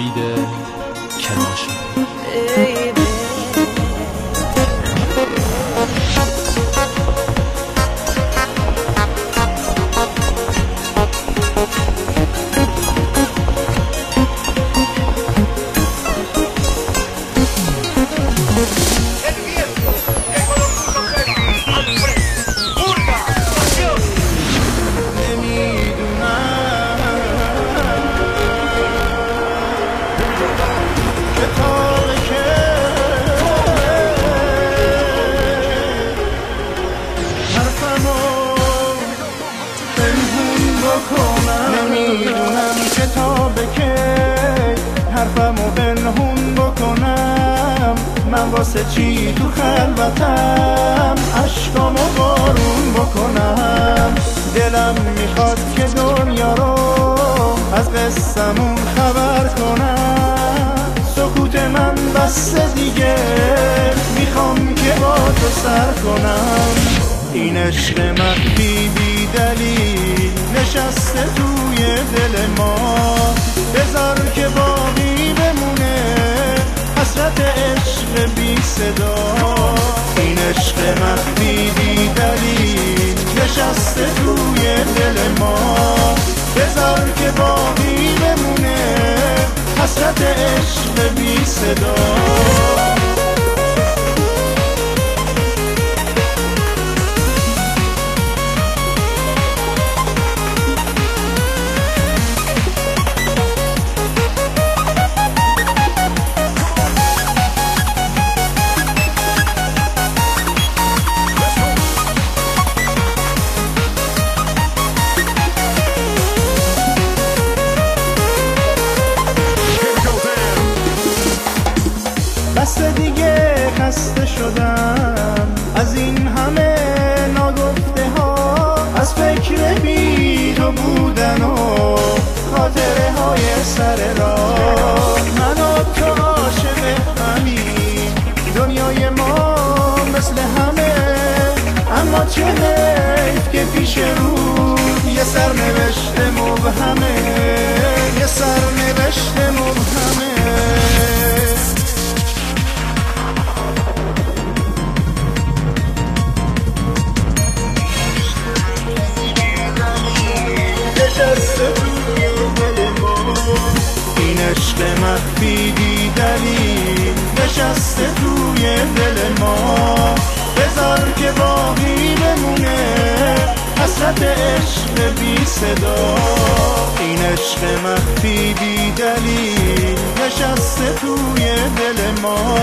نوید کرمانشاهی. نمیدونم که تا به کی حرفمو پنهون بکنم، من واسه چی تو خلوتم عشقامو بارون بکنم. دلم میخواد که دنیا رو از قصه‌مون خبر کنم، سکوت من بس دیگه میخوام که با تو سر کنم. این عشق مخفی بی دلیل نشسته توی دل ما، بذار که باقی بمونه حسرت عشق بی صدا. این عشق مخفی بی دلیل نشسته توی دل ما، بذار که باقی بمونه حسرت عشق بی صدا. بس دیگه خسته شدم از این همه ناگفته ها، از فکر بی تو بودن و خاطره های سر راه. من و تو عاشق همین دنیای ما مثل همه، اما چه حیف که پیش رو یه سرنوشت مبهمه، یه سرنوشت مبهمه. این عشق مخفی بی دلیل نشسته توی دل ما، بذار که باقی بمونه حسرت عشق بی صدا. این عشق مخفی بی دلیل نشسته توی دل ما،